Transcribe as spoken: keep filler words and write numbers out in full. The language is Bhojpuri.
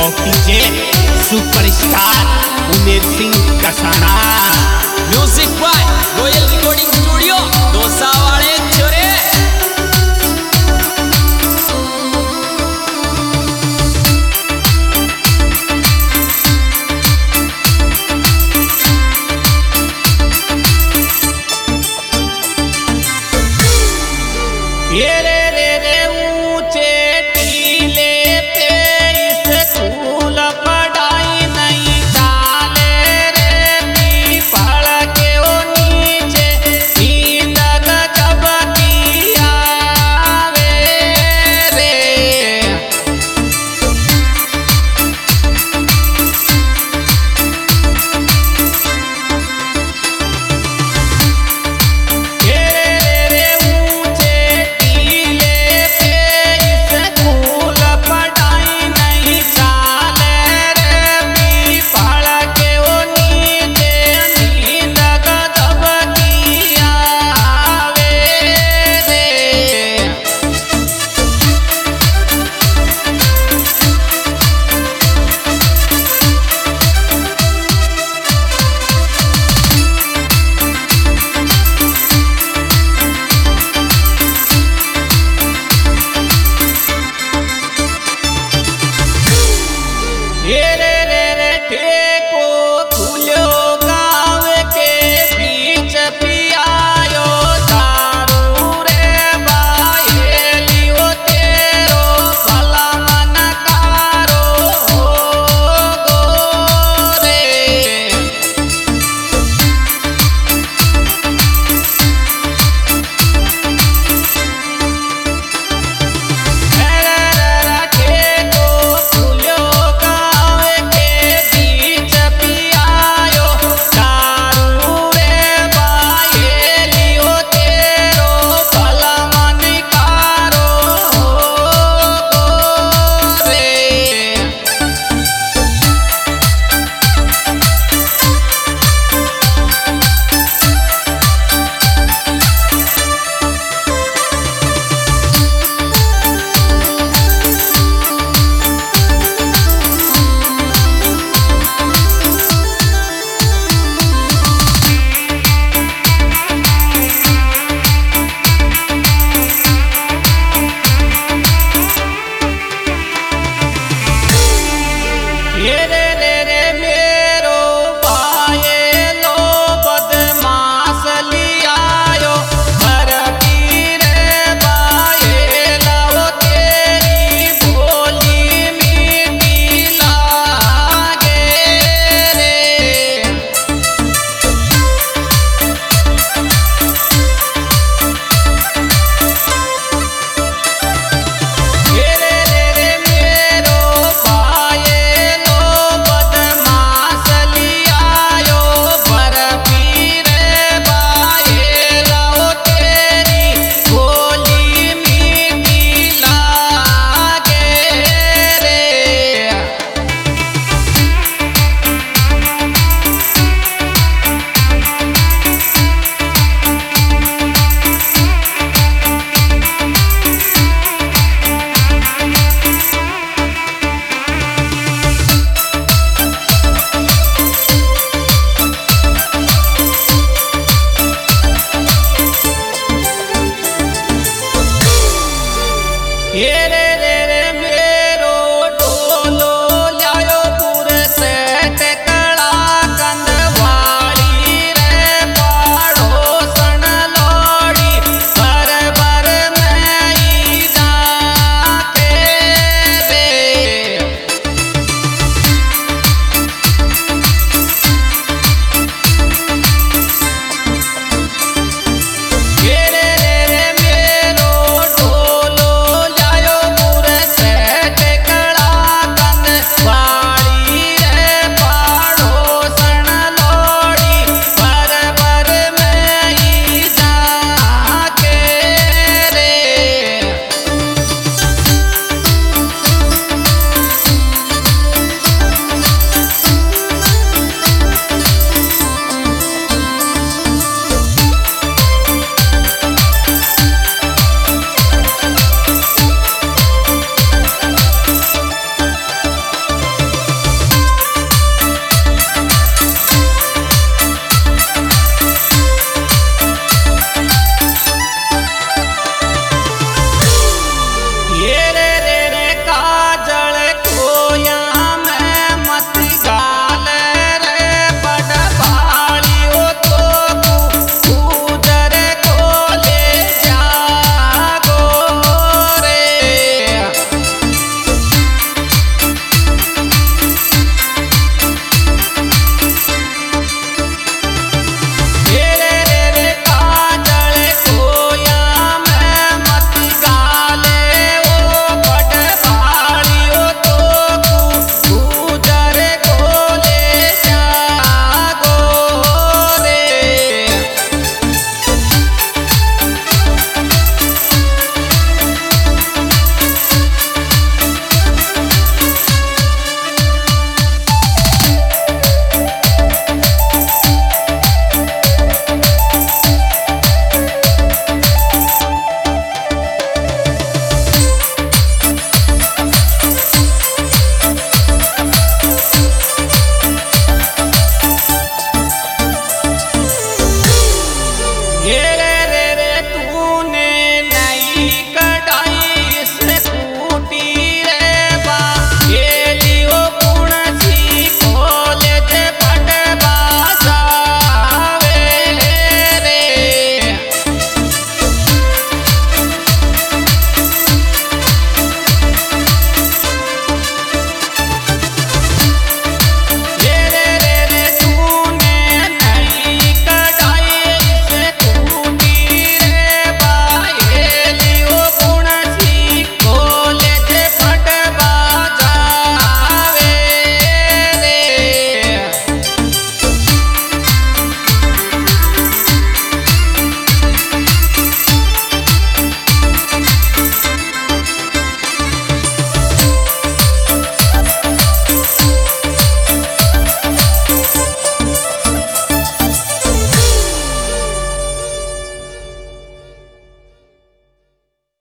Of DJ superstar Umer Singh Kasana. Music by royal recording studio Dausa वाले छोरे। ये रे रे रे ऊंचे टीले पे स्कूल पढ़ाई नहीं चाले रे पीपल के ओ नीचे सीधक जब किया वे रे। ये रे रे ऊंचे टीले पे स्कूल पढ़ाई नहीं चाले रे पीपल के ओ नीचे सीधक जब किया वे रे। ये रे रे रे टेको खुलो गाँव के बीच पियायो दारू रे बाहेलियो तेरो भला मन कारो हो गो रे। ये रे रे रे मेरो बायलो बदमाश लियायो भरती रे बायलो तेरी भोली मीठी लागे रे। ये रे रे रे मेरो बायलो बदमाश लियायो बर्फी रे बायलो तेरी भोली मीठी लागे रे। ये रे